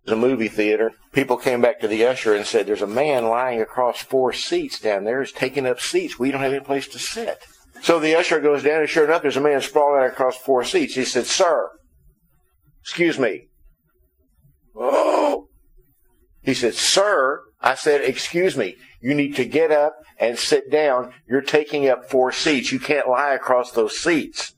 a movie theater. People came back to the usher and said, there's a man lying across 4 seats down there. He's taking up seats. We don't have any place to sit. So the usher goes down, and sure enough, there's a man sprawling out across 4 seats. He said, sir, excuse me. Oh. He said, sir, I said, excuse me. You need to get up and sit down. You're taking up 4 seats. You can't lie across those seats.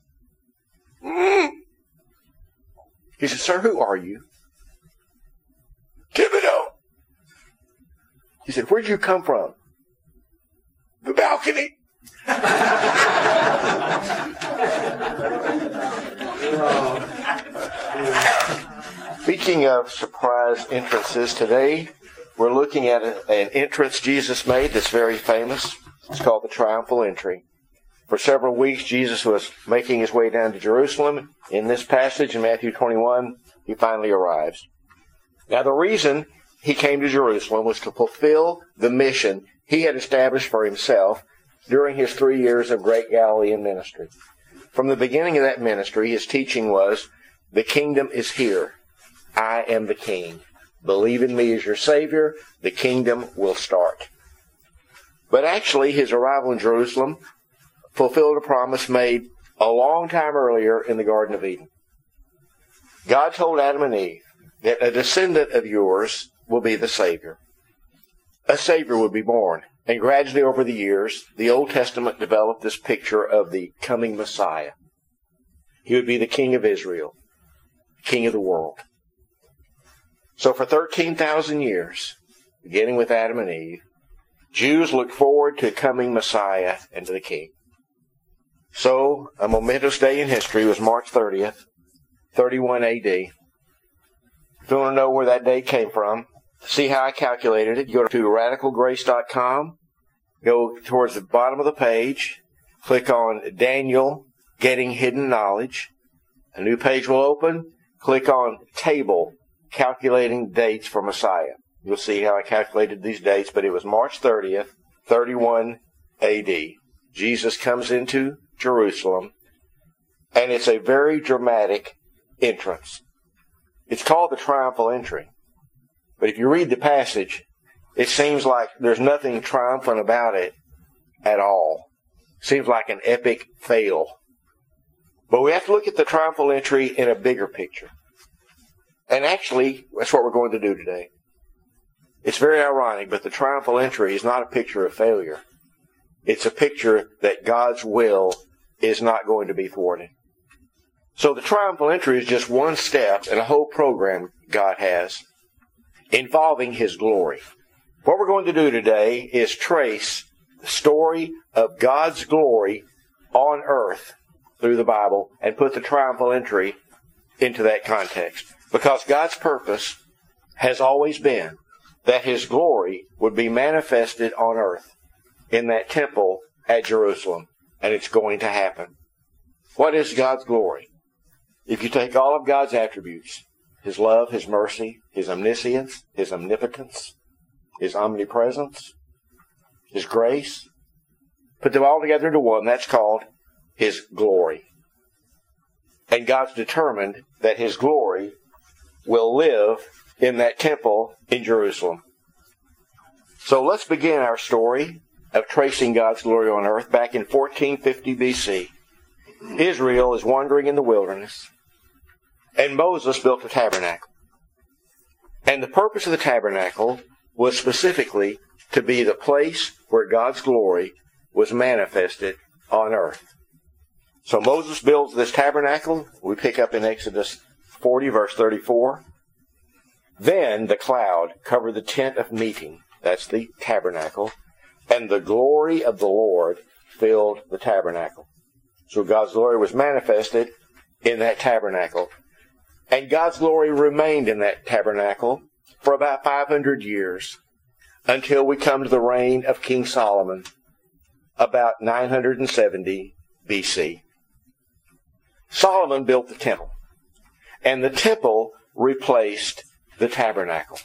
He said, sir, who are you? Thibodeau. He said, where'd you come from? The balcony. Speaking of surprise entrances, today we're looking at an entrance Jesus made that's very famous. It's called the Triumphal Entry. For several weeks, Jesus was making his way down to Jerusalem. In this passage, in Matthew 21, he finally arrives. Now, the reason he came to Jerusalem was to fulfill the mission he had established for himself during his 3 years of great Galilean ministry. From the beginning of that ministry, his teaching was, the kingdom is here. I am the king. Believe in me as your Savior. The kingdom will start. But actually, his arrival in Jerusalem fulfilled a promise made a long time earlier in the Garden of Eden. God told Adam and Eve that a descendant of yours will be the Savior. A Savior would be born. And gradually over the years, the Old Testament developed this picture of the coming Messiah. He would be the King of Israel, King of the world. So for 13,000 years, beginning with Adam and Eve, Jews looked forward to coming Messiah and to the King. So, a momentous day in history was March 30th, 31 AD. If you want to know where that day came from, see how I calculated it, go to radicalgrace.com, go towards the bottom of the page, click on Daniel Getting Hidden Knowledge. A new page will open. Click on Table, Calculating Dates for Messiah. You'll see how I calculated these dates, but it was March 30th, 31 AD. Jesus comes into Jerusalem, and it's a very dramatic entrance. It's called the Triumphal Entry. But if you read the passage, it seems like there's nothing triumphant about it at all. It seems like an epic fail. But we have to look at the Triumphal Entry in a bigger picture. And actually, that's what we're going to do today. It's very ironic, but the Triumphal Entry is not a picture of failure. It's a picture that God's will is not going to be thwarted. So the Triumphal Entry is just one step in a whole program God has involving His glory. What we're going to do today is trace the story of God's glory on earth through the Bible and put the Triumphal Entry into that context. Because God's purpose has always been that His glory would be manifested on earth in that temple at Jerusalem. And it's going to happen. What is God's glory? If you take all of God's attributes, His love, His mercy, His omniscience, His omnipotence, His omnipresence, His grace, put them all together into one, that's called His glory. And God's determined that His glory will live in that temple in Jerusalem. So let's begin our story of tracing God's glory on earth back in 1450 BC. Israel is wandering in the wilderness, and Moses built a tabernacle. And the purpose of the tabernacle was specifically to be the place where God's glory was manifested on earth. So Moses builds this tabernacle. We pick up in Exodus 40, verse 34. Then the cloud covered the tent of meeting. That's the tabernacle. And the glory of the Lord filled the tabernacle. So God's glory was manifested in that tabernacle. And God's glory remained in that tabernacle for about 500 years until we come to the reign of King Solomon about 970 BC. Solomon built the temple. And the temple replaced the tabernacle.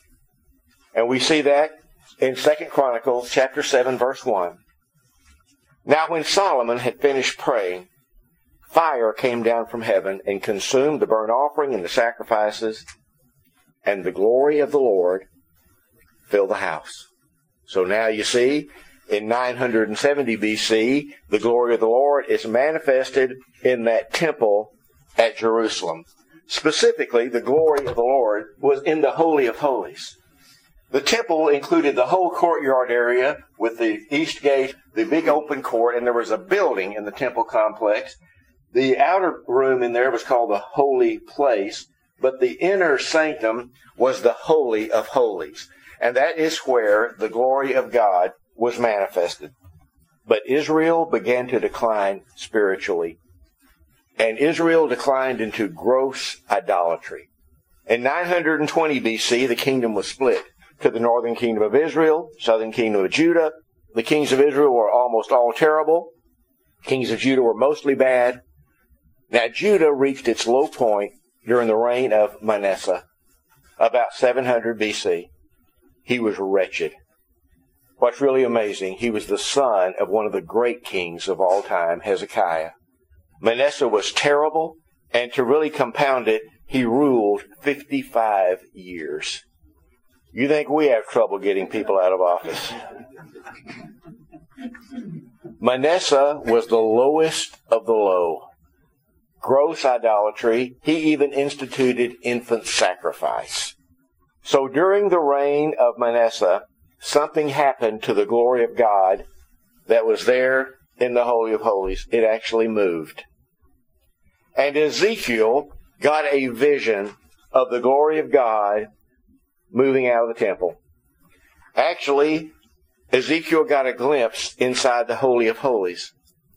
And we see that in 2 Chronicles chapter 7, verse 1. Now when Solomon had finished praying, fire came down from heaven and consumed the burnt offering and the sacrifices, and the glory of the Lord filled the house. So now you see, in 970 BC, the glory of the Lord is manifested in that temple at Jerusalem. Specifically, the glory of the Lord was in the Holy of Holies. The temple included the whole courtyard area with the east gate, the big open court, and there was a building in the temple complex. The outer room in there was called the Holy Place, but the inner sanctum was the Holy of Holies. And that is where the glory of God was manifested. But Israel began to decline spiritually. And Israel declined into gross idolatry. In 920 BC, the kingdom was split to the northern kingdom of Israel, southern kingdom of Judah. The kings of Israel were almost all terrible. Kings of Judah were mostly bad. Now, Judah reached its low point during the reign of Manasseh, about 700 BC. He was wretched. What's really amazing, he was the son of one of the great kings of all time, Hezekiah. Manasseh was terrible, and to really compound it, he ruled 55 years. You think we have trouble getting people out of office? Manasseh was the lowest of the low. Gross idolatry. He even instituted infant sacrifice. So during the reign of Manasseh, something happened to the glory of God that was there in the Holy of Holies. It actually moved. And Ezekiel got a vision of the glory of God moving out of the temple. Actually, Ezekiel got a glimpse inside the Holy of Holies.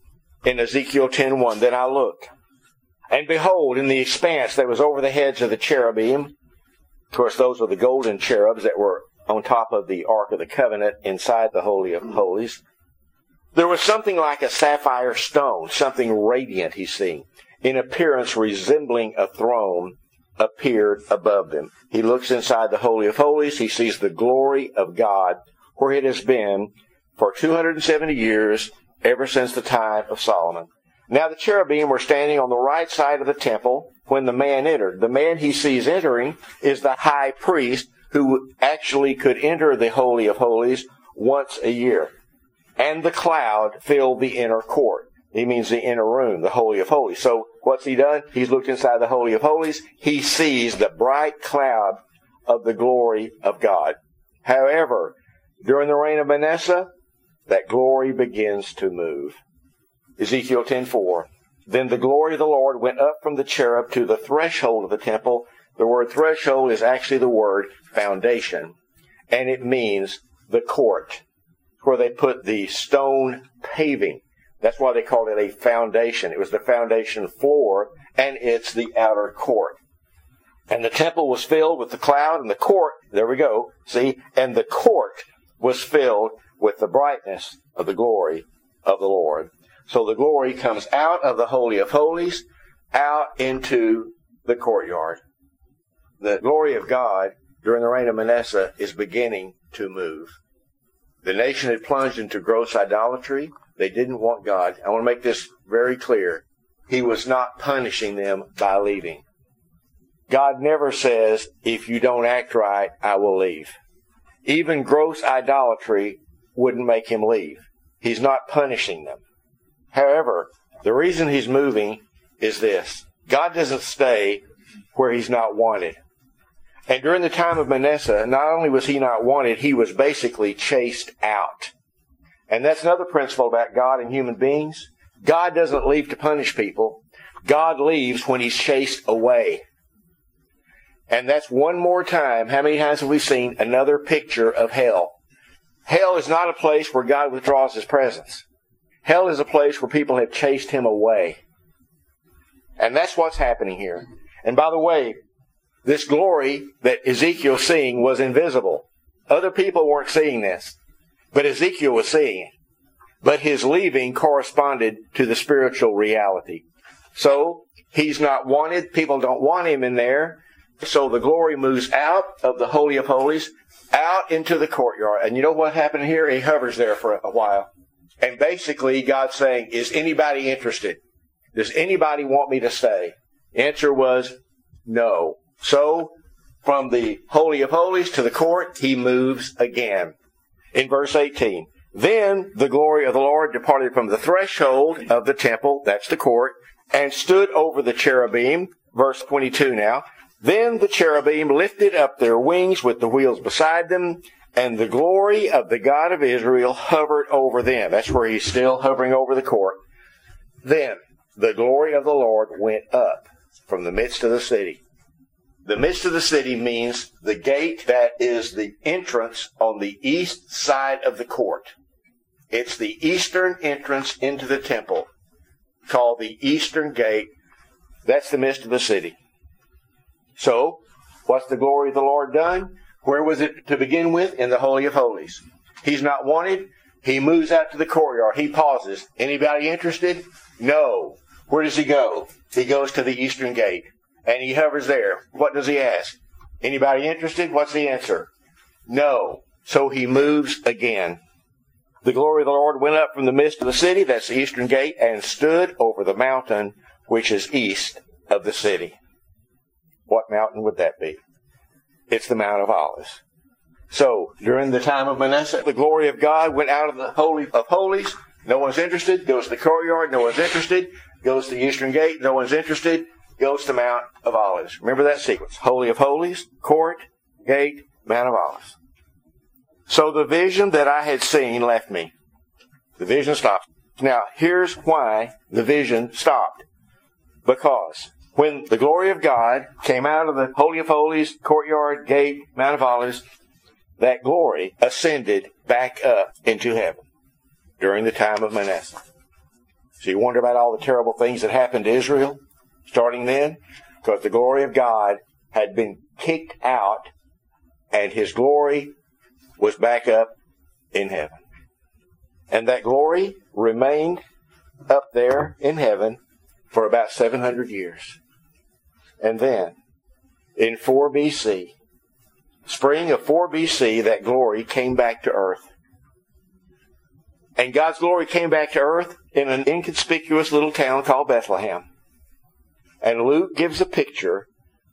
In Ezekiel 10:1, then I looked, and behold, in the expanse that was over the heads of the cherubim, of course those were the golden cherubs that were on top of the Ark of the Covenant inside the Holy of Holies, there was something like a sapphire stone, something radiant, he's seeing, in appearance resembling a throne, appeared above them. He looks inside the Holy of Holies. He sees the glory of God where it has been for 270 years, ever since the time of Solomon. Now the cherubim were standing on the right side of the temple when the man entered. The man he sees entering is the high priest who actually could enter the Holy of Holies once a year. And the cloud filled the inner court. He means the inner room, the Holy of Holies. So what's he done? He's looked inside the Holy of Holies. He sees the bright cloud of the glory of God. However, during the reign of Manasseh, that glory begins to move. Ezekiel 10:4. Then the glory of the Lord went up from the cherub to the threshold of the temple. The word threshold is actually the word foundation, and it means the court, where they put the stone paving. That's why they called it a foundation. It was the foundation floor, and it's the outer court. And the temple was filled with the cloud, and the court, there we go, see, and the court was filled with the brightness of the glory of the Lord. So the glory comes out of the Holy of Holies, out into the courtyard. The glory of God during the reign of Manasseh is beginning to move. The nation had plunged into gross idolatry. They didn't want God. I want to make this very clear. He was not punishing them by leaving. God never says, if you don't act right, I will leave. Even gross idolatry wouldn't make him leave. He's not punishing them. However, the reason he's moving is this. God doesn't stay where he's not wanted. And during the time of Manasseh, not only was he not wanted, he was basically chased out. And that's another principle about God and human beings. God doesn't leave to punish people. God leaves when he's chased away. And that's one more time. How many times have we seen another picture of hell? Hell is not a place where God withdraws his presence. Hell is a place where people have chased him away. And that's what's happening here. And by the way, this glory that Ezekiel's seeing was invisible. Other people weren't seeing this, but Ezekiel was seeing it. But his leaving corresponded to the spiritual reality. So he's not wanted. People don't want him in there. So the glory moves out of the Holy of Holies, out into the courtyard. And you know what happened here? He hovers there for a while. And basically God's saying, is anybody interested? Does anybody want me to stay? Answer was no. So from the Holy of Holies to the court, he moves again. In verse 18, then the glory of the Lord departed from the threshold of the temple, that's the court, and stood over the cherubim. Verse 22 now. Then the cherubim lifted up their wings with the wheels beside them, and the glory of the God of Israel hovered over them. That's where he's still hovering over the court. Then the glory of the Lord went up from the midst of the city. The midst of the city means the gate that is the entrance on the east side of the court. It's the eastern entrance into the temple, called the eastern gate. That's the midst of the city. So, what's the glory of the Lord done? Where was it to begin with? In the Holy of Holies. He's not wanted. He moves out to the courtyard. He pauses. Anybody interested? No. Where does he go? He goes to the eastern gate. And he hovers there. What does he ask? Anybody interested? What's the answer? No. So he moves again. The glory of the Lord went up from the midst of the city, that's the eastern gate, and stood over the mountain which is east of the city. What mountain would that be? It's the Mount of Olives. So, during the time of Manasseh, the glory of God went out of the Holy of Holies. No one's interested. Goes to the courtyard. No one's interested. Goes to the eastern gate. No one's interested. Goes to Mount of Olives. Remember that sequence. Holy of Holies, court, gate, Mount of Olives. So the vision that I had seen left me. The vision stopped. Now, here's why the vision stopped. Because when the glory of God came out of the Holy of Holies, courtyard, gate, Mount of Olives, that glory ascended back up into heaven during the time of Manasseh. So you wonder about all the terrible things that happened to Israel starting then? Because the glory of God had been kicked out and his glory was back up in heaven. And that glory remained up there in heaven for about 700 years. And then, in 4 BC, spring of 4 BC, that glory came back to earth. And God's glory came back to earth in an inconspicuous little town called Bethlehem. And Luke gives a picture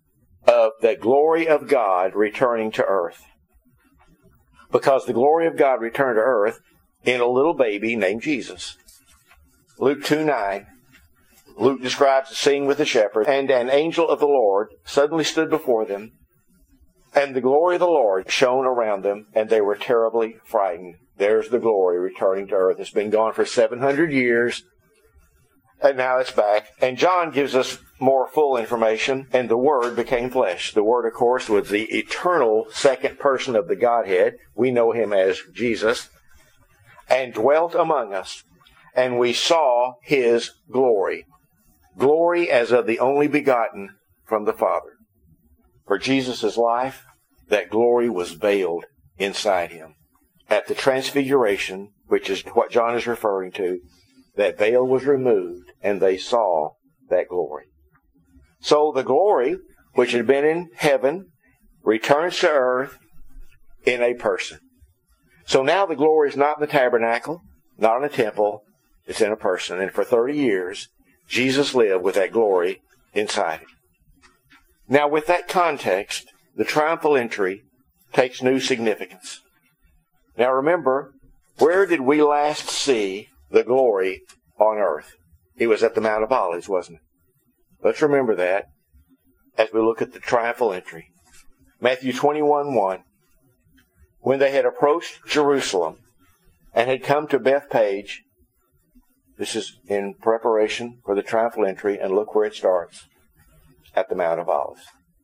of the glory of God returning to earth. Because the glory of God returned to earth in a little baby named Jesus. Luke 2:9. Luke describes the scene with the shepherd. And an angel of the Lord suddenly stood before them, and the glory of the Lord shone around them, and they were terribly frightened. There's the glory returning to earth. It's been gone for 700 years, and now it's back. And John gives us more full information, and the Word became flesh. The Word, of course, was the eternal second person of the Godhead. We know him as Jesus. And dwelt among us, and we saw his glory. Glory as of the only begotten from the Father. For Jesus' life, that glory was veiled inside him. At the transfiguration, which is what John is referring to, that veil was removed, and they saw that glory. So the glory, which had been in heaven, returns to earth in a person. So now the glory is not in the tabernacle, not in a temple, it's in a person. And for 30 years, Jesus lived with that glory inside him. Now with that context, the triumphal entry takes new significance. Now remember, where did we last see the glory on earth? It was at the Mount of Olives, wasn't it? Let's remember that as we look at the triumphal entry. Matthew 21:1. When they had approached Jerusalem and had come to Bethpage, this is in preparation for the triumphal entry, and look where it starts. At the Mount of Olives.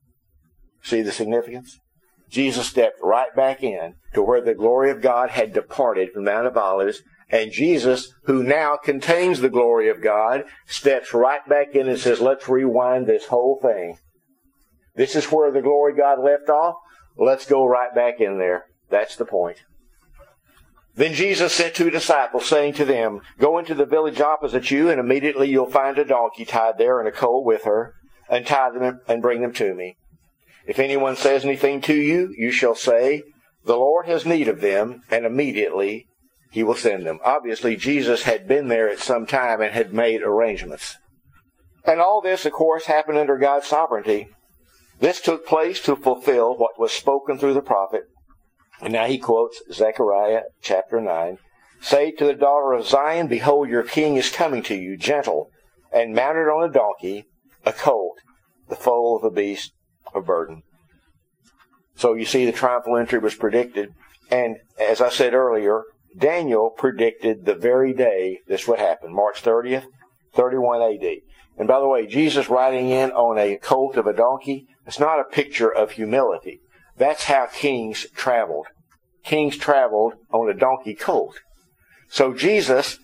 See the significance? Jesus stepped right back in to where the glory of God had departed from the Mount of Olives, and Jesus, who now contains the glory of God, steps right back in and says, let's rewind this whole thing. This is where the glory of God left off. Let's go right back in there. That's the point. Then Jesus sent 2 disciples, saying to them, go into the village opposite you, and immediately you'll find a donkey tied there and a colt with her. Untie them and bring them to me. If anyone says anything to you, you shall say, the Lord has need of them, and immediately he will send them. Obviously, Jesus had been there at some time and had made arrangements. And all this, of course, happened under God's sovereignty. This took place to fulfill what was spoken through the prophet. And now he quotes Zechariah chapter 9. Say to the daughter of Zion, behold, your king is coming to you, gentle, and mounted on a donkey, a colt, the foal of a beast of burden. So you see the triumphal entry was predicted. And as I said earlier, Daniel predicted the very day this would happen, March 30th, 31 AD. And by the way, Jesus riding in on a colt of a donkey, it's not a picture of humility. That's how kings traveled. Kings traveled on a donkey colt. So Jesus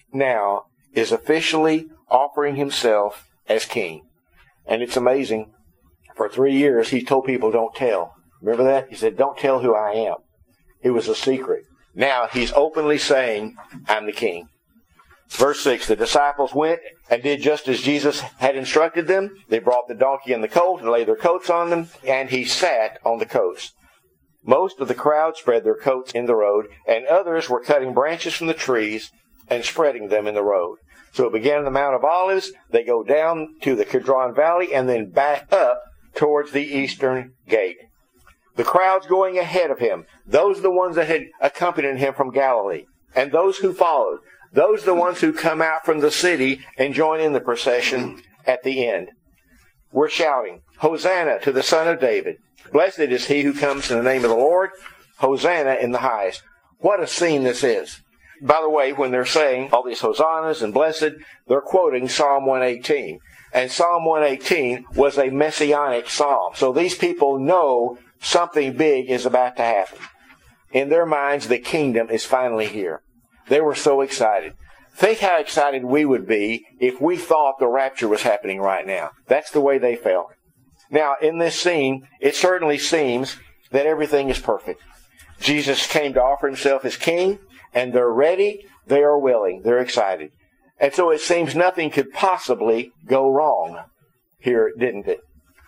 now is officially offering himself as king. And it's amazing. For 3 years, he told people, don't tell. Remember that? He said, don't tell who I am. It was a secret. Now he's openly saying, I'm the king. Verse 6, the disciples went and did just as Jesus had instructed them. They brought the donkey and the colt and laid their coats on them, and he sat on the coats. Most of the crowd spread their coats in the road, and others were cutting branches from the trees and spreading them in the road. So it began on the Mount of Olives. They go down to the Kidron Valley and then back up towards the eastern gate. The crowds going ahead of him, those are the ones that had accompanied him from Galilee, and those who followed. Those are the ones who come out from the city and join in the procession at the end. We're shouting, Hosanna to the Son of David. Blessed is he who comes in the name of the Lord. Hosanna in the highest. What a scene this is. By the way, when they're saying all these hosannas and blessed, they're quoting Psalm 118. And Psalm 118 was a messianic psalm. So these people know something big is about to happen. In their minds, the kingdom is finally here. They were so excited. Think how excited we would be if we thought the rapture was happening right now. That's the way they felt. Now, in this scene, it certainly seems that everything is perfect. Jesus came to offer himself as king, and they're ready, they are willing, they're excited. And so it seems nothing could possibly go wrong here, didn't it?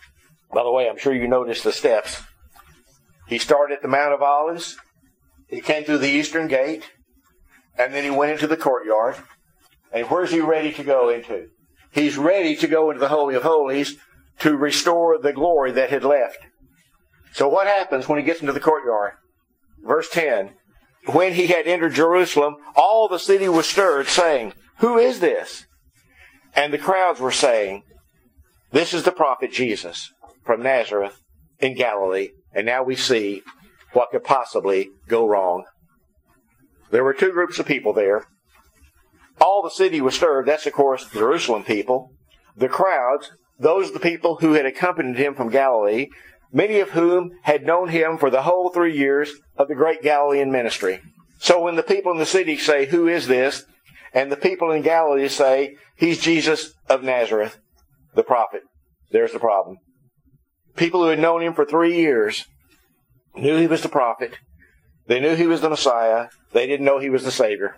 By the way, I'm sure you noticed the steps. He started at the Mount of Olives. He came through the eastern gate. And then he went into the courtyard. And where's he ready to go into? He's ready to go into the Holy of Holies to restore the glory that had left. So what happens when he gets into the courtyard? Verse 10. When he had entered Jerusalem, all the city was stirred, saying, who is this? And the crowds were saying, this is the prophet Jesus from Nazareth in Galilee. And now we see what could possibly go wrong. There were two groups of people there. All the city was stirred. That's, of course, Jerusalem people. The crowds, those are the people who had accompanied him from Galilee, many of whom had known him for the whole 3 years of the great Galilean ministry. So when the people in the city say, who is this? And the people in Galilee say, he's Jesus of Nazareth, the prophet. There's the problem. People who had known him for 3 years knew he was the prophet. They knew he was the Messiah. They didn't know he was the Savior.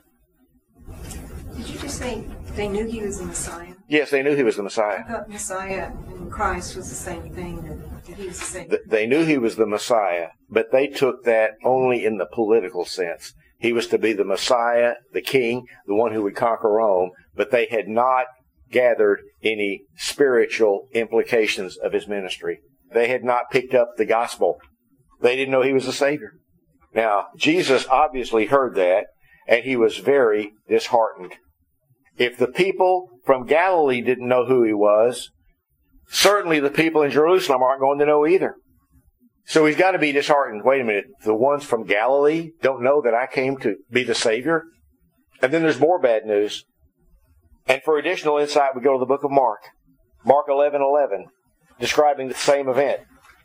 Did you just say they knew he was the Messiah? Yes, they knew he was the Messiah. I thought Messiah and Christ was the same thing, that he was the Savior. They knew he was the Messiah, but they took that only in the political sense. He was to be the Messiah, the King, the one who would conquer Rome, but they had not gathered any spiritual implications of his ministry. They had not picked up the gospel. They didn't know he was the Savior. Now, Jesus obviously heard that, and he was very disheartened. If the people from Galilee didn't know who he was, certainly the people in Jerusalem aren't going to know either. So he's got to be disheartened. Wait a minute, the ones from Galilee don't know that I came to be the Savior? And then there's more bad news. And for additional insight, we go to the book of Mark. Mark 11:11, describing the same event.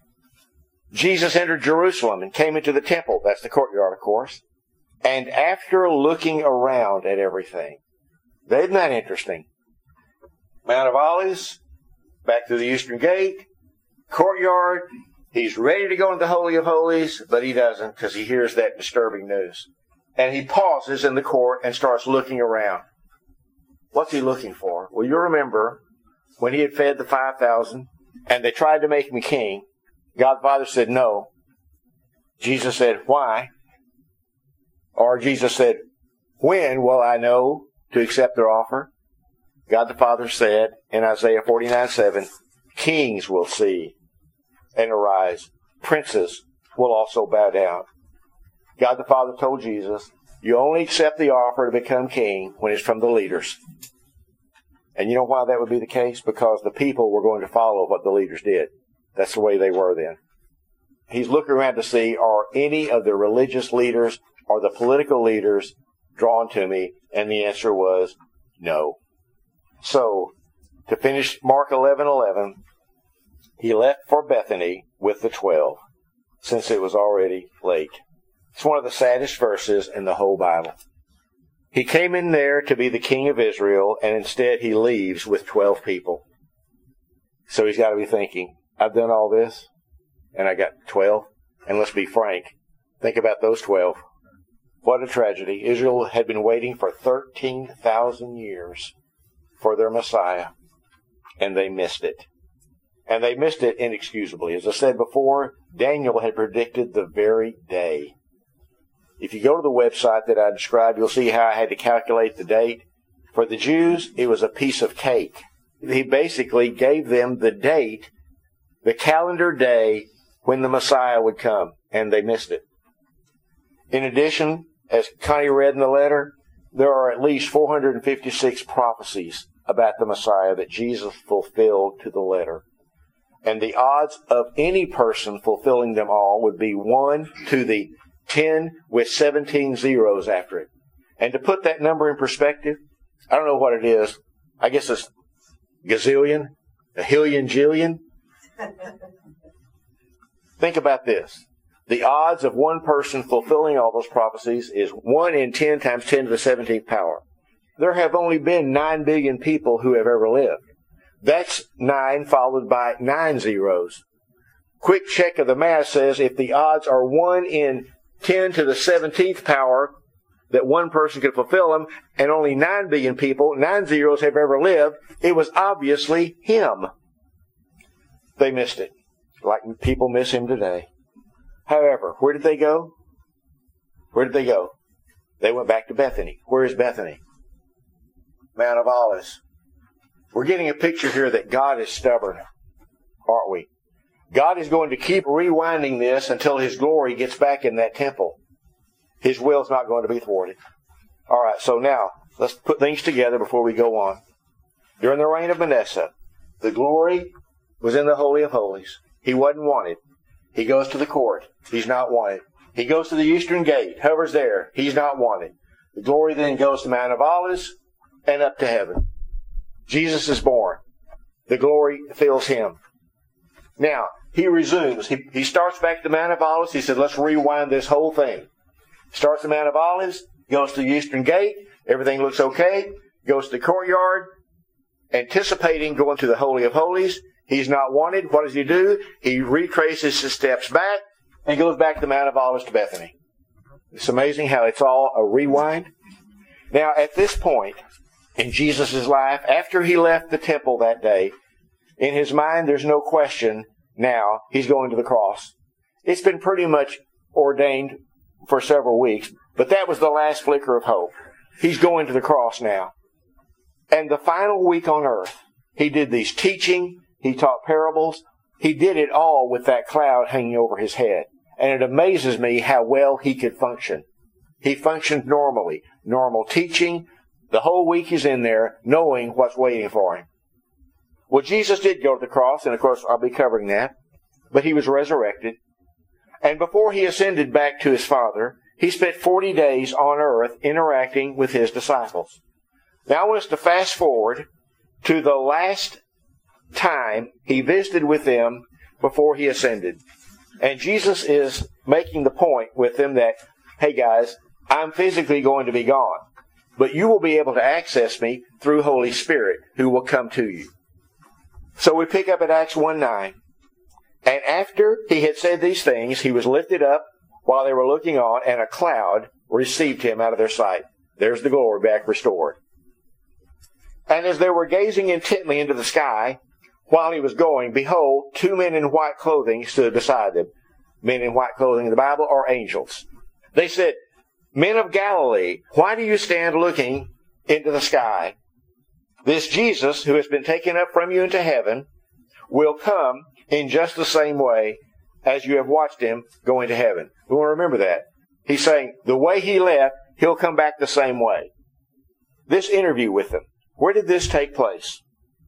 Jesus entered Jerusalem and came into the temple. That's the courtyard, of course. And after looking around at everything, isn't that interesting? Mount of Olives, back through the eastern gate, courtyard. He's ready to go into the Holy of Holies, but he doesn't because he hears that disturbing news. And he pauses in the court and starts looking around. What's he looking for? Well, you remember when he had fed the 5,000 and they tried to make him king. God the Father said no. Jesus said, why? Or Jesus said, when will I know to accept their offer? God the Father said in Isaiah 49:7, kings will see and arise. Princes will also bow down. God the Father told Jesus, you only accept the offer to become king when it's from the leaders. And you know why that would be the case? Because the people were going to follow what the leaders did. That's the way they were then. He's looking around to see, are any of the religious leaders or the political leaders drawn to me? And the answer was no. So, to finish Mark 11:11, he left for Bethany with the 12, since it was already late. It's one of the saddest verses in the whole Bible. He came in there to be the king of Israel, and instead he leaves with 12 people. So he's got to be thinking, I've done all this, and I got 12. And let's be frank, think about those 12. What a tragedy. Israel had been waiting for 13,000 years for their Messiah, and they missed it. And they missed it inexcusably. As I said before, Daniel had predicted the very day. If you go to the website that I described, you'll see how I had to calculate the date. For the Jews, it was a piece of cake. He basically gave them the date, the calendar day, when the Messiah would come, and they missed it. In addition, as Connie read in the letter, there are at least 456 prophecies about the Messiah that Jesus fulfilled to the letter. And the odds of any person fulfilling them all would be 1 to the 10 with 17 zeros after it. And to put that number in perspective, I don't know what it is. I guess it's gazillion, a hillion, jillion. Think about this. The odds of one person fulfilling all those prophecies is 1 in 10 times 10 to the 17th power. There have only been 9 billion people who have ever lived. That's 9 followed by 9 zeros. Quick check of the math says if the odds are 1 in 10 to the 17th power that one person could fulfill them, and only 9 billion people, 9 zeros have ever lived, it was obviously him. They missed it, like people miss him today. However, where did they go? Where did they go? They went back to Bethany. Where is Bethany? Mount of Olives. We're getting a picture here that God is stubborn, aren't we? God is going to keep rewinding this until His glory gets back in that temple. His will is not going to be thwarted. All right, so now, let's put things together before we go on. During the reign of Manasseh, the glory was in the Holy of Holies. He wasn't wanted. He goes to the court. He's not wanted. He goes to the eastern gate, hovers there. He's not wanted. The glory then goes to Mount of Olives and up to heaven. Jesus is born. The glory fills Him. Now, He resumes. He starts back to the Mount of Olives. He said, let's rewind this whole thing. Starts the Mount of Olives, goes to the eastern gate. Everything looks okay. Goes to the courtyard, anticipating going to the Holy of Holies. He's not wanted. What does He do? He retraces his steps back and goes back to the Mount of Olives to Bethany. It's amazing how it's all a rewind. Now, at this point in Jesus' life, after He left the temple that day, in His mind, there's no question now He's going to the cross. It's been pretty much ordained for several weeks, but that was the last flicker of hope. He's going to the cross now. And the final week on earth, He did these teaching, He taught parables, He did it all with that cloud hanging over His head. And it amazes me how well He could function. He functioned normally. Normal teaching. The whole week He's in there knowing what's waiting for Him. Well, Jesus did go to the cross, and of course I'll be covering that. But He was resurrected. And before He ascended back to His Father, He spent 40 days on earth interacting with His disciples. Now I want us to fast forward to the last time He visited with them before He ascended. And Jesus is making the point with them that, hey guys, I'm physically going to be gone, but you will be able to access me through Holy Spirit, who will come to you. So we pick up at Acts 1:9. And after He had said these things, He was lifted up while they were looking on, and a cloud received Him out of their sight. There's the glory back restored. And as they were gazing intently into the sky, while He was going, behold, 2 men in white clothing stood beside them. Men in white clothing in the Bible are angels. They said, Men of Galilee, why do you stand looking into the sky? This Jesus, who has been taken up from you into heaven, will come in just the same way as you have watched him go into heaven. We want to remember that. He's saying the way he left, he'll come back the same way. This interview with them, where did this take place?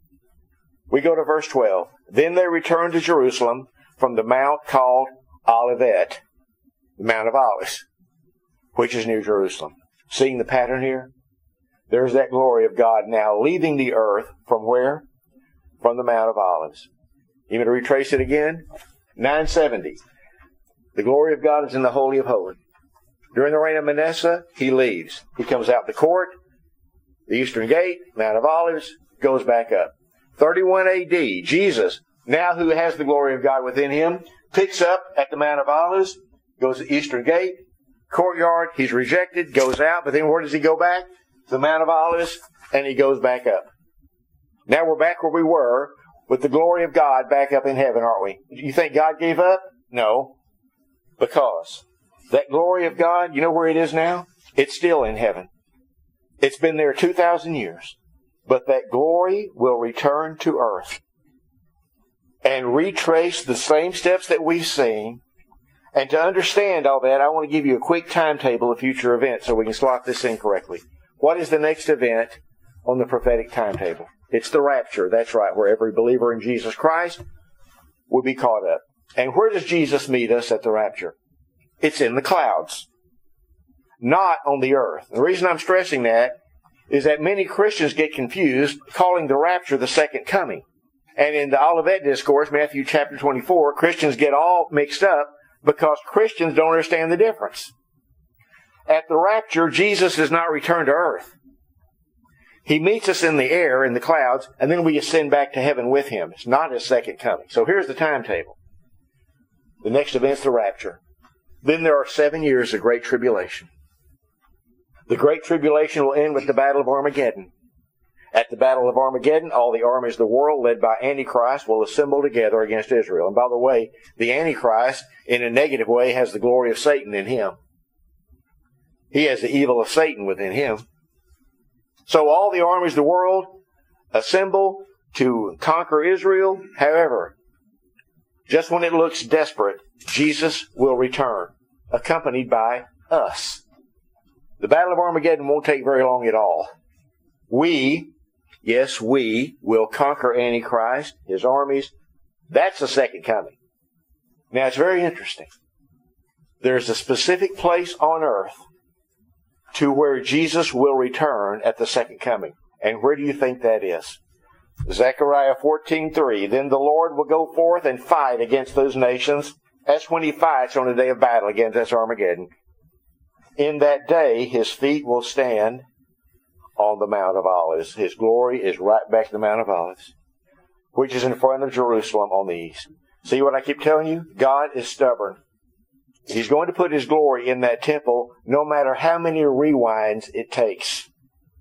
We go to verse 12. Then they returned to Jerusalem from the mount called Olivet, the Mount of Olives, which is near Jerusalem. Seeing the pattern here? There's that glory of God now leaving the earth from where? From the Mount of Olives. You want me to retrace it again? 970. The glory of God is in the Holy of Holies. During the reign of Manasseh, he leaves. He comes out the court, the eastern gate, Mount of Olives, goes back up. 31 A.D., Jesus, now who has the glory of God within him, picks up at the Mount of Olives, goes to the eastern gate, courtyard, he's rejected, goes out, but then where does he go back? The Mount of Olives, and he goes back up. Now we're back where we were with the glory of God back up in heaven, aren't we? You think God gave up? No. Because that glory of God, you know where it is now? It's still in heaven. It's been there 2,000 years. But that glory will return to earth and retrace the same steps that we've seen. And to understand all that, I want to give you a quick timetable of future events so we can slot this in correctly. What is the next event on the prophetic timetable? It's the rapture. That's right, where every believer in Jesus Christ will be caught up. And where does Jesus meet us at the rapture? It's in the clouds, not on the earth. The reason I'm stressing that is that many Christians get confused calling the rapture the second coming. And in the Olivet Discourse, Matthew chapter 24, Christians get all mixed up because Christians don't understand the difference. At the rapture, Jesus does not return to earth. He meets us in the air, in the clouds, and then we ascend back to heaven with him. It's not his second coming. So here's the timetable. The next event's the rapture. Then there are 7 years of great tribulation. The great tribulation will end with the Battle of Armageddon. At the Battle of Armageddon, all the armies of the world, led by Antichrist, will assemble together against Israel. And by the way, the Antichrist, in a negative way, has the glory of Satan in him. He has the evil of Satan within him. So all the armies of the world assemble to conquer Israel. However, just when it looks desperate, Jesus will return, accompanied by us. The Battle of Armageddon won't take very long at all. We will conquer Antichrist, his armies. That's the second coming. Now, it's very interesting. There's a specific place on earth to where Jesus will return at the second coming. And where do you think that is? Zechariah 14:3. Then the Lord will go forth and fight against those nations. That's when he fights on the day of battle against Armageddon. In that day, his feet will stand on the Mount of Olives. His glory is right back to the Mount of Olives, which is in front of Jerusalem on the east. See what I keep telling you? God is stubborn. He's going to put his glory in that temple no matter how many rewinds it takes.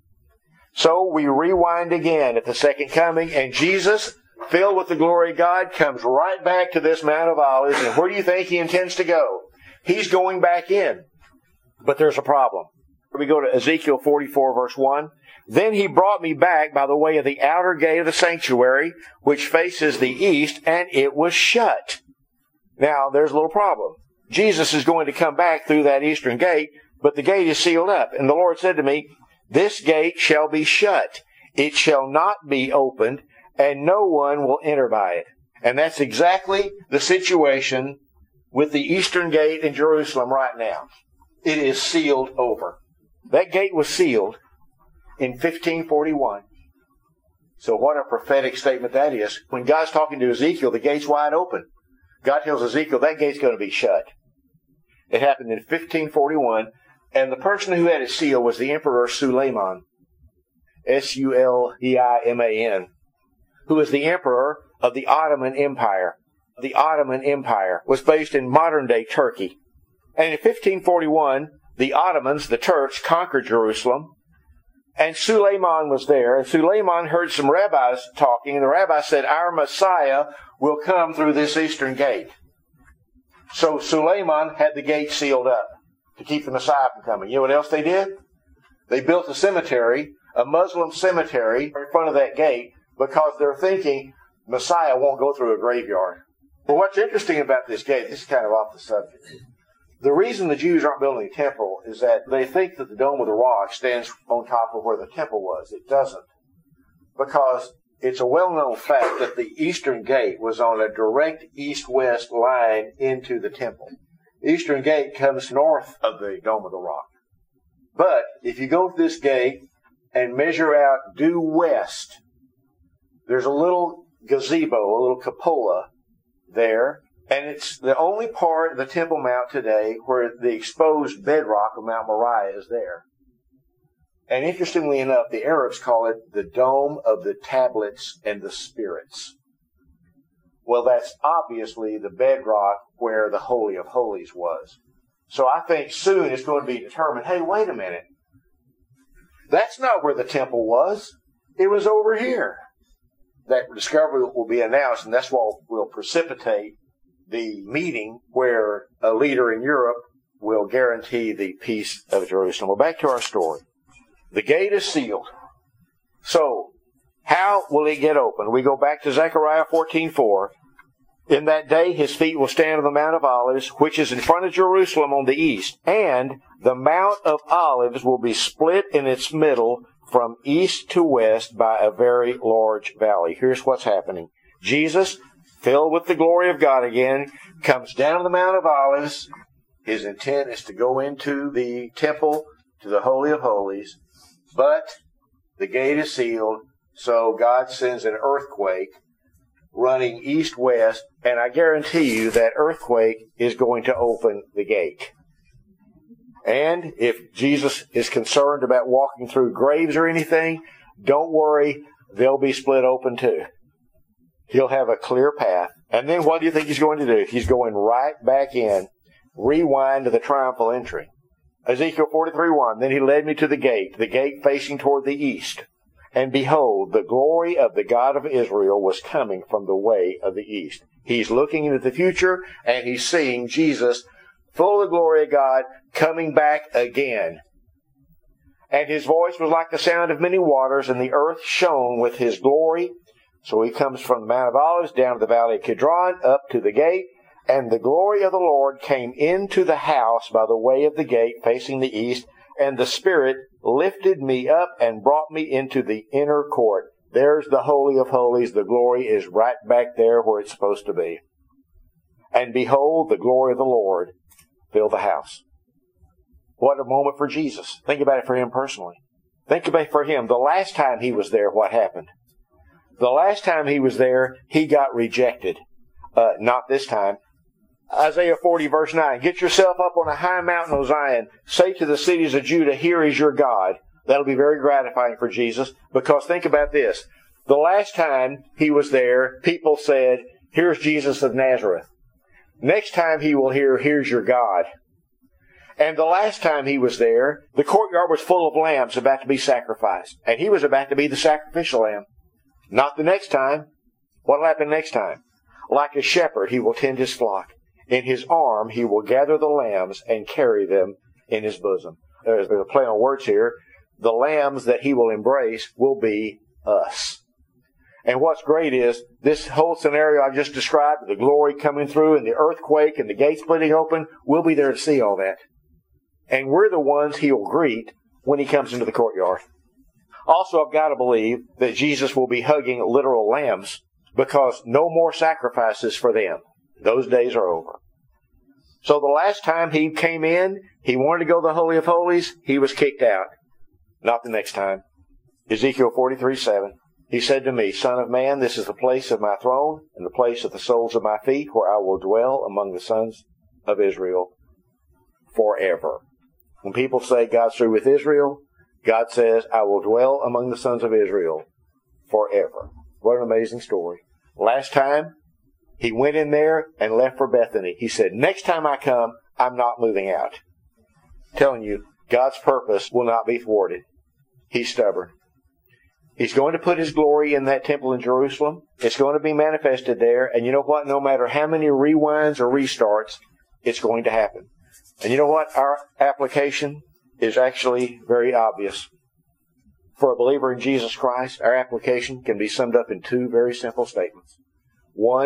So we rewind again at the second coming, and Jesus, filled with the glory of God, comes right back to this Mount of Olives. And where do you think he intends to go? He's going back in. But there's a problem. We go to Ezekiel 44, verse 1. Then he brought me back by the way of the outer gate of the sanctuary, which faces the east, and it was shut. Now, there's a little problem. Jesus is going to come back through that eastern gate, but the gate is sealed up. And the Lord said to me, this gate shall be shut. It shall not be opened, and no one will enter by it. And that's exactly the situation with the eastern gate in Jerusalem right now. It is sealed over. That gate was sealed in 1541. So what a prophetic statement that is. When God's talking to Ezekiel, the gate's wide open. God tells Ezekiel that gate's going to be shut. It happened in 1541, and the person who had it sealed was the Emperor Suleiman, Suleiman, who was the emperor of the Ottoman Empire. The Ottoman Empire was based in modern-day Turkey. And in 1541, the Ottomans, the Turks, conquered Jerusalem, and Suleiman was there, and Suleiman heard some rabbis talking, and the rabbi said, our Messiah will come through this eastern gate. So Suleiman had the gate sealed up to keep the Messiah from coming. You know what else they did? They built a cemetery, a Muslim cemetery, in front of that gate, because they're thinking Messiah won't go through a graveyard. Well, what's interesting about this gate, this is kind of off the subject. The reason the Jews aren't building a temple is that they think that the Dome of the Rock stands on top of where the temple was. It doesn't. Because it's a well-known fact that the eastern gate was on a direct east-west line into the temple. The eastern gate comes north of the Dome of the Rock. But if you go to this gate and measure out due west, there's a little gazebo, a little cupola there, and it's the only part of the Temple Mount today where the exposed bedrock of Mount Moriah is there. And interestingly enough, the Arabs call it the Dome of the Tablets and the Spirits. Well, that's obviously the bedrock where the Holy of Holies was. So I think soon it's going to be determined, hey, wait a minute. That's not where the temple was. It was over here. That discovery will be announced, and that's what will precipitate the meeting where a leader in Europe will guarantee the peace of Jerusalem. Well, back to our story. The gate is sealed. So, how will it get open? We go back to Zechariah 14:4. In that day his feet will stand on the Mount of Olives, which is in front of Jerusalem on the east, and the Mount of Olives will be split in its middle from east to west by a very large valley. Here's what's happening. Jesus, filled with the glory of God again, comes down the Mount of Olives. His intent is to go into the temple, to the Holy of Holies, but the gate is sealed, so God sends an earthquake running east-west, and I guarantee you that earthquake is going to open the gate. And if Jesus is concerned about walking through graves or anything, don't worry, they'll be split open too. He'll have a clear path. And then what do you think he's going to do? He's going right back in, rewind to the triumphal entry. Ezekiel 43:1, then he led me to the gate facing toward the east. And behold, the glory of the God of Israel was coming from the way of the east. He's looking into the future, and he's seeing Jesus, full of the glory of God, coming back again. And his voice was like the sound of many waters, and the earth shone with his glory. So he comes from the Mount of Olives down to the valley of Kidron, up to the gate. And the glory of the Lord came into the house by the way of the gate facing the east. And the Spirit lifted me up and brought me into the inner court. There's the Holy of Holies. The glory is right back there where it's supposed to be. And behold, the glory of the Lord filled the house. What a moment for Jesus. Think about it for him personally. Think about it for him. The last time he was there, what happened? The last time he was there, he got rejected. Not this time. Isaiah 40 verse 9, get yourself up on a high mountain, O Zion. Say to the cities of Judah, here is your God. That'll be very gratifying for Jesus, because think about this. The last time he was there, people said, here's Jesus of Nazareth. Next time he will hear, here's your God. And the last time he was there, the courtyard was full of lambs about to be sacrificed. And he was about to be the sacrificial lamb. Not the next time. What'll happen next time? Like a shepherd, he will tend his flock. In his arm, he will gather the lambs and carry them in his bosom. There's a play on words here. The lambs that he will embrace will be us. And what's great is this whole scenario I've just described, the glory coming through and the earthquake and the gate splitting open, we'll be there to see all that. And we're the ones he'll greet when he comes into the courtyard. Also, I've got to believe that Jesus will be hugging literal lambs, because no more sacrifices for them. Those days are over. So the last time he came in, he wanted to go to the Holy of Holies, he was kicked out. Not the next time. Ezekiel 43:7. He said to me, Son of man, this is the place of my throne and the place of the soles of my feet, where I will dwell among the sons of Israel forever. When people say God's through with Israel, God says, I will dwell among the sons of Israel forever. What an amazing story. Last time, he went in there and left for Bethany. He said, next time I come, I'm not moving out. I'm telling you, God's purpose will not be thwarted. He's stubborn. He's going to put his glory in that temple in Jerusalem. It's going to be manifested there. And you know what? No matter how many rewinds or restarts, it's going to happen. And you know what? Our application is actually very obvious. For a believer in Jesus Christ, our application can be summed up in two very simple statements. One,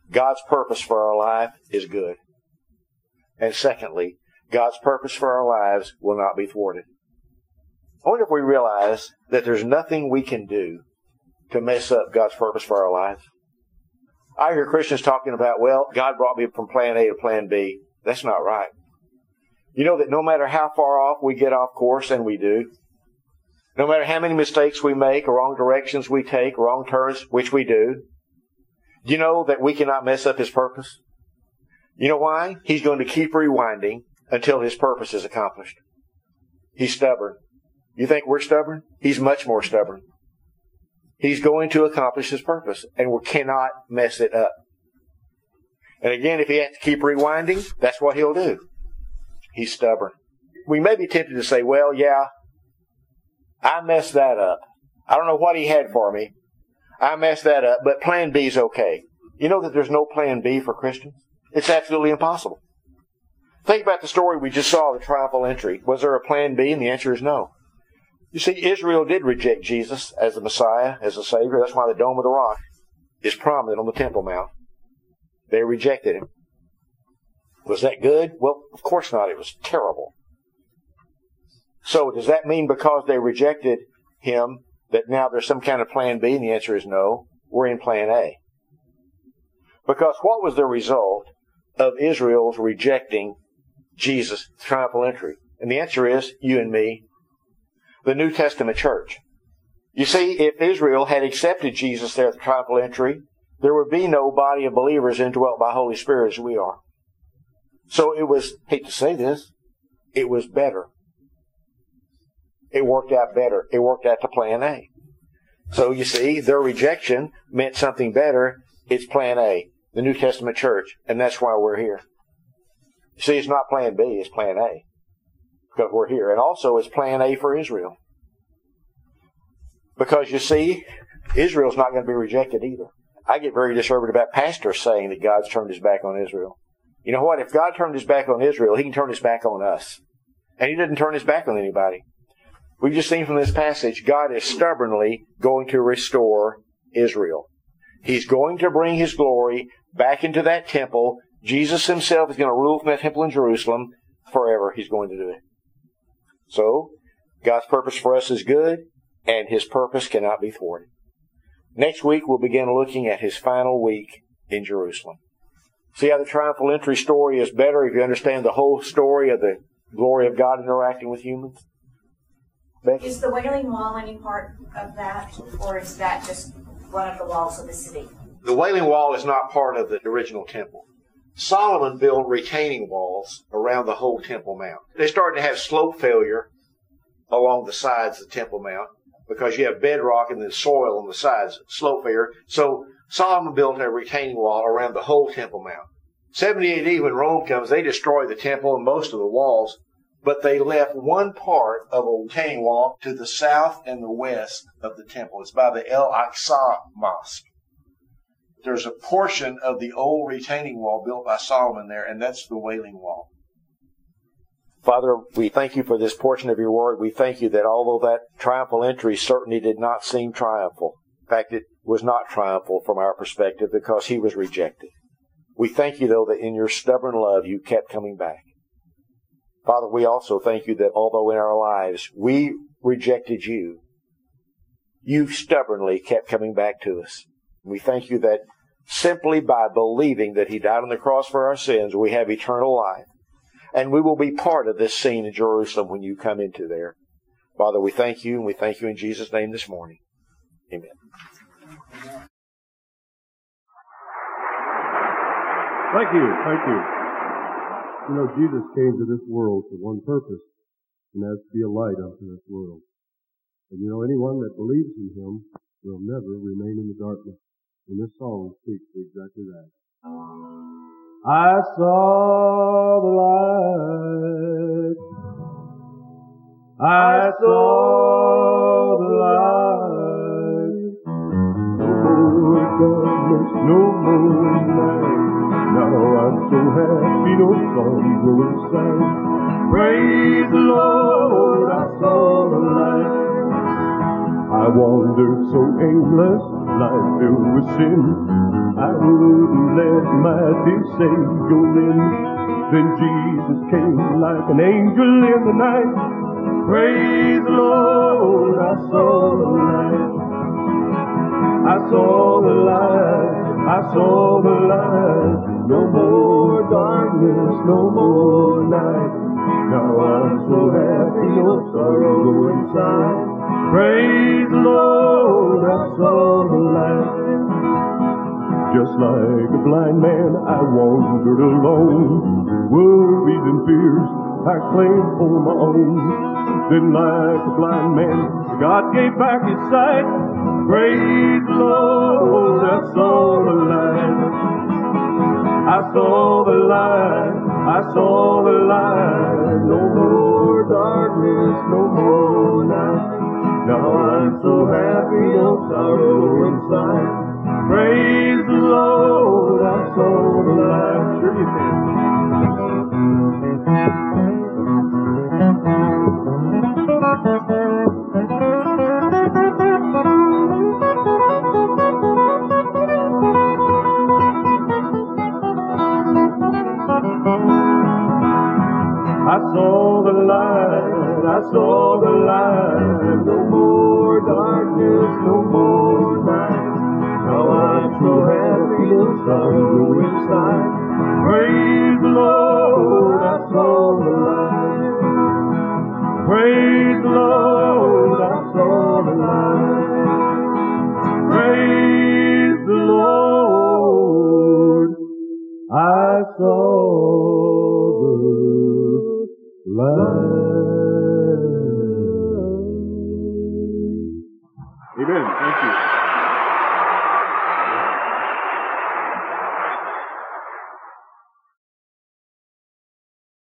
God's purpose for our life is good. And secondly, God's purpose for our lives will not be thwarted. I wonder if we realize that there's nothing we can do to mess up God's purpose for our lives. I hear Christians talking about, well, God brought me from plan A to plan B. That's not right. You know that no matter how far off we get off course, and we do, no matter how many mistakes we make, or wrong directions we take, wrong turns, which we do you know that we cannot mess up His purpose? You know why? He's going to keep rewinding until His purpose is accomplished. He's stubborn. You think we're stubborn? He's much more stubborn. He's going to accomplish His purpose, and we cannot mess it up. And again, if He has to keep rewinding, that's what He'll do. He's stubborn. We may be tempted to say, well, yeah, I messed that up. I don't know what He had for me. I messed that up, but plan B is okay. You know that there's no plan B for Christians? It's absolutely impossible. Think about the story we just saw, the triumphal entry. Was there a plan B? And the answer is no. You see, Israel did reject Jesus as the Messiah, as the Savior. That's why the Dome of the Rock is prominent on the Temple Mount. They rejected Him. Was that good? Well, of course not. It was terrible. So does that mean because they rejected Him that now there's some kind of plan B? And the answer is no. We're in plan A. Because what was the result of Israel's rejecting Jesus' triumphal entry? And the answer is you and me, the New Testament church. You see, if Israel had accepted Jesus there at the triumphal entry, there would be no body of believers indwelt by Holy Spirit as we are. So it was, hate to say this, it was better. It worked out better. It worked out to plan A. So you see, their rejection meant something better. It's plan A, the New Testament church, and that's why we're here. You see, it's not plan B, it's plan A, because we're here. And also it's plan A for Israel. Because you see, Israel's not going to be rejected either. I get very disturbed about pastors saying that God's turned His back on Israel. You know what? If God turned His back on Israel, He can turn His back on us. And He didn't turn His back on anybody. We've just seen from this passage, God is stubbornly going to restore Israel. He's going to bring His glory back into that temple. Jesus Himself is going to rule from that temple in Jerusalem forever. He's going to do it. So, God's purpose for us is good, and His purpose cannot be thwarted. Next week, we'll begin looking at His final week in Jerusalem. See how the triumphal entry story is better if you understand the whole story of the glory of God interacting with humans? Becky? Is the Wailing Wall any part of that, or is that just one of the walls of the city? The Wailing Wall is not part of the original temple. Solomon built retaining walls around the whole Temple Mount. They started to have slope failure along the sides of the Temple Mount because you have bedrock and then soil on the sides, slope failure. So Solomon built a retaining wall around the whole Temple Mount. 70 AD, when Rome comes, they destroy the temple and most of the walls, but they left one part of a retaining wall to the south and the west of the temple. It's by the El-Aqsa Mosque. There's a portion of the old retaining wall built by Solomon there, and that's the Wailing Wall. Father, we thank You for this portion of Your word. We thank You that although that triumphal entry certainly did not seem triumphal, in fact, it was not triumphal from our perspective because He was rejected. We thank You, though, that in Your stubborn love You kept coming back. Father, we also thank You that although in our lives we rejected You, You stubbornly kept coming back to us. We thank You that simply by believing that He died on the cross for our sins, we have eternal life. And we will be part of this scene in Jerusalem when You come into there. Father, we thank You, and we thank You in Jesus' name this morning. Amen. Thank you. Thank you. You know, Jesus came to this world for one purpose, and that's to be a light unto this world. And you know, anyone that believes in Him will never remain in the darkness. And this song speaks to exactly that. I saw the light. I saw the light. No more night. Now I'm so happy, no sorrow inside. Praise the Lord, I saw the light. I I wandered so aimless, life filled with sin. I wouldn't let my dear Savior in. Then Jesus came like an angel in the night. Praise the Lord, I saw the light. I saw the light, I saw the light. No more darkness, no more night. Now I'm so happy, no sorrow inside. Praise the Lord, I saw the light. Just like a blind man, I wandered alone. Worries and fears I claimed for my own. Then like a blind man, God gave back his sight. Praise the Lord, I saw the light. I saw the light, I saw the light. No more darkness, no more night. Now I'm so happy, no sorrow inside. Praise the Lord, I saw the light. Sure you did. I saw the light, I saw the light. No more darkness, no more night. Now I'm so happy, no sorrow inside. Praise the Lord.